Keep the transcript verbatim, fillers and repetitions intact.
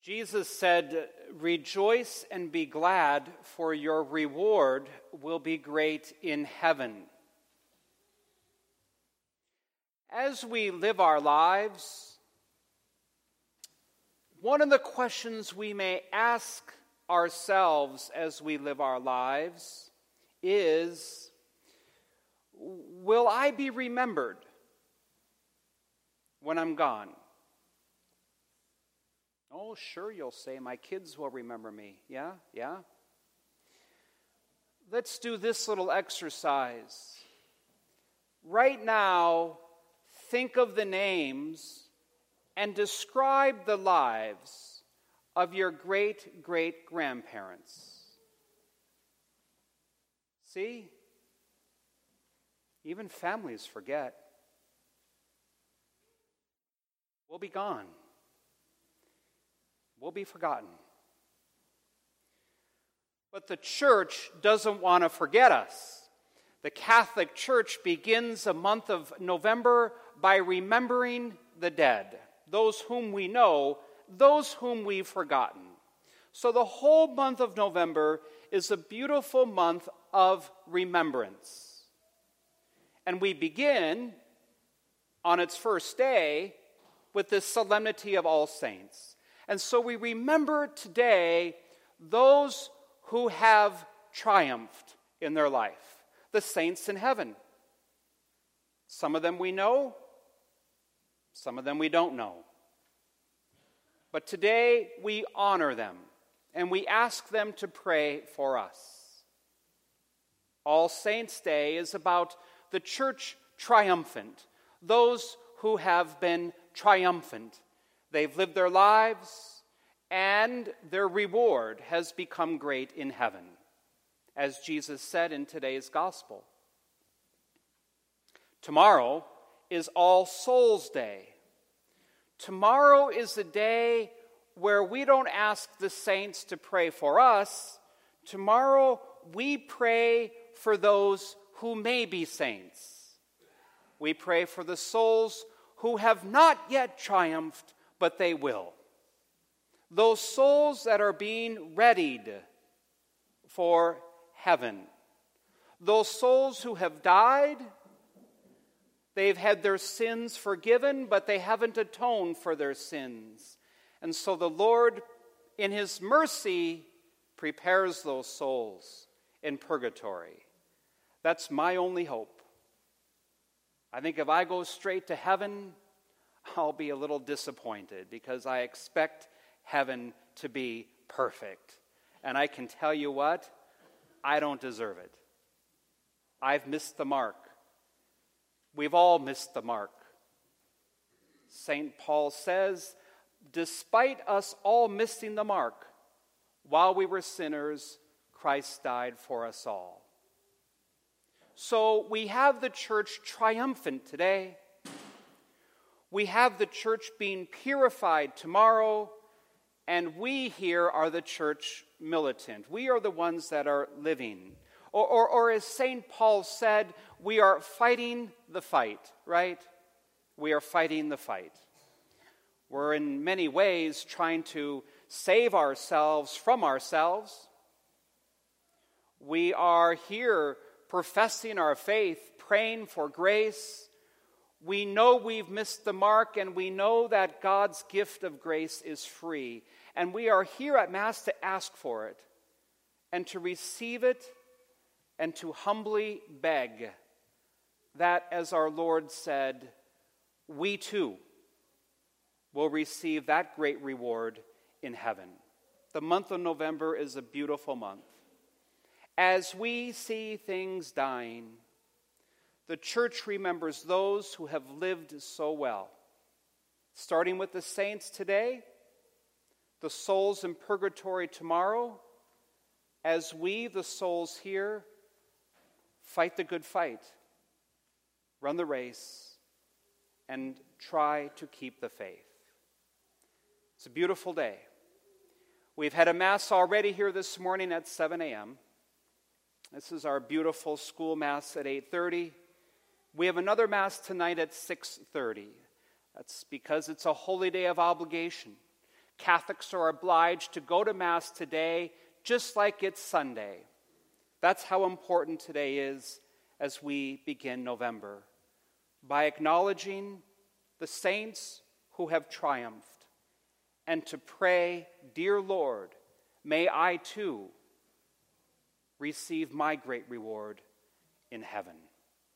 Jesus said, "Rejoice and be glad, for your reward will be great in heaven." As we live our lives, one of the questions we may ask ourselves as we live our lives is, will I be remembered when I'm gone? Oh, sure, you'll say, my kids will remember me. Yeah, yeah. Let's do this little exercise. Right now, think of the names and describe the lives of your great-great-grandparents. See? Even families forget. We'll be gone. We'll be forgotten. But the church doesn't want to forget us. The Catholic Church begins the month of November by remembering the dead, those whom we know, those whom we've forgotten. So the whole month of November is a beautiful month of remembrance. And we begin on its first day with the solemnity of All Saints. And so we remember today those who have triumphed in their life, the saints in heaven. Some of them we know, some of them we don't know. But today we honor them, and we ask them to pray for us. All Saints' Day is about the church triumphant, those who have been triumphant. They've lived their lives, and their reward has become great in heaven, as Jesus said in today's gospel. Tomorrow is All Souls' Day. Tomorrow is the day where we don't ask the saints to pray for us. Tomorrow we pray for those who may be saints. We pray for the souls who have not yet triumphed, but they will. Those souls that are being readied for heaven. Those souls who have died, they've had their sins forgiven, but they haven't atoned for their sins. And so the Lord, in His mercy, prepares those souls in purgatory. That's my only hope. I think if I go straight to heaven, I'll be a little disappointed because I expect heaven to be perfect. And I can tell you what, I don't deserve it. I've missed the mark. We've all missed the mark. Saint Paul says, despite us all missing the mark, while we were sinners, Christ died for us all. So we have the church triumphant today. We have the church being purified tomorrow, and we here are the church militant. We are the ones that are living. Or, or, or as Saint Paul said, we are fighting the fight, right? We are fighting the fight. We're in many ways trying to save ourselves from ourselves. We are here professing our faith, praying for grace. We know we've missed the mark, and we know that God's gift of grace is free. And we are here at Mass to ask for it, and to receive it, and to humbly beg that, as our Lord said, we too will receive that great reward in heaven. The month of November is a beautiful month. As we see things dying, the church remembers those who have lived so well. Starting with the saints today, the souls in purgatory tomorrow, as we, the souls here, fight the good fight, run the race, and try to keep the faith. It's a beautiful day. We've had a Mass already here this morning at seven a.m. This is our beautiful school Mass at eight thirty. We have another Mass tonight at six thirty. That's because it's a holy day of obligation. Catholics are obliged to go to Mass today just like it's Sunday. That's how important today is as we begin November, by acknowledging the saints who have triumphed, and to pray, dear Lord, may I too receive my great reward in heaven.